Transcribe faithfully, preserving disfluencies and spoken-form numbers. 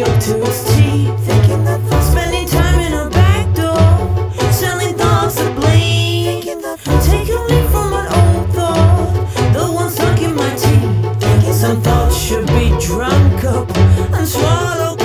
me up to its teeth. Thinking that spending time in a back door, selling thoughts of blame. Take a leaf from an old thought, the one stuck in my teeth. Some thoughts should be drunk up and swallowed